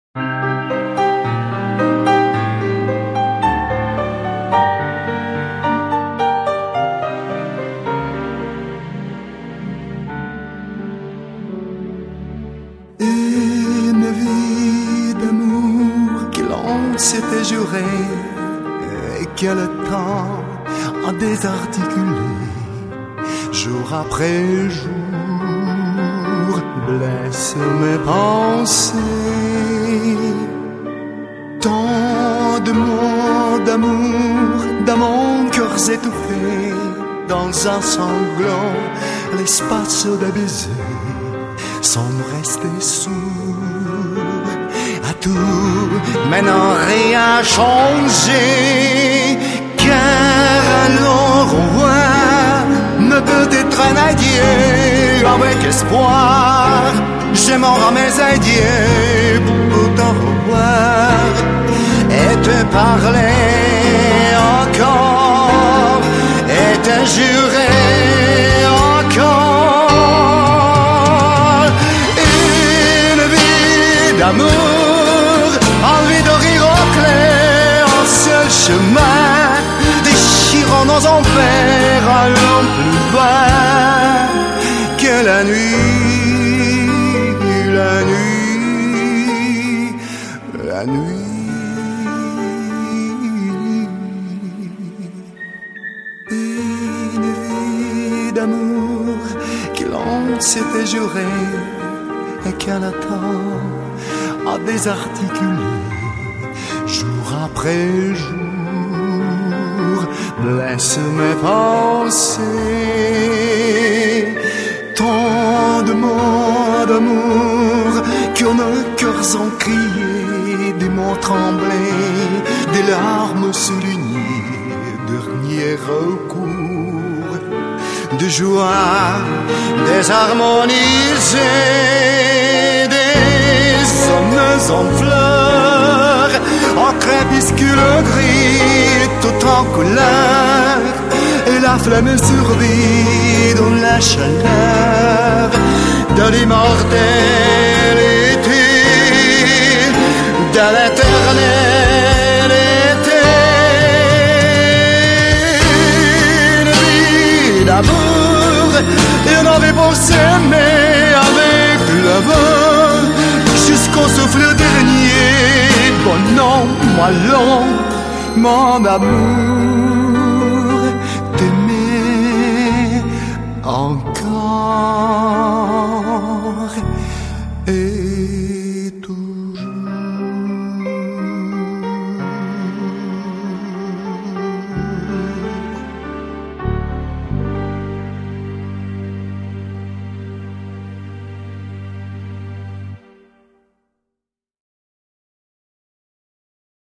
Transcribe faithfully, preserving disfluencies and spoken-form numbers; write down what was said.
Une vie d'amour que l'on s'était juré et que le temps a désarticulé, jour après jour, blesse mes pensées. Tant de mots d'amour, d'amants cœurs étouffés, dans un sanglant, l'espace d'un baiser, sans rester sourd à tout, maintenant rien changé, car un au revoir ne peut être un adieu avec espoir. J'aimerais mes adieux pour t'en revoir et te parler encore et te jurer encore une vie d'amour, envie de rire au clair, un seul chemin, déchirant nos enfers, allant plus bas que la nuit, la nuit, la nuit. Une vie d'amour que l'on s'était juré et qu'un temps a désarticulé, jour après jour, blesse mes pensées. Tant de mots d'amour que nos cœurs ont crié, des mots tremblés, des larmes soulignées, dernier recours de joie désharmonisée, des sommes en fleurs, en crépuscule gris, tout en couleur, et la flamme survit dans la chaleur de l'immortalité, de l'éternité. Une vie d'amour, une vie pour s'aimer avec le vent, jusqu'au souffle dernier, bon an, moi long, mon amour.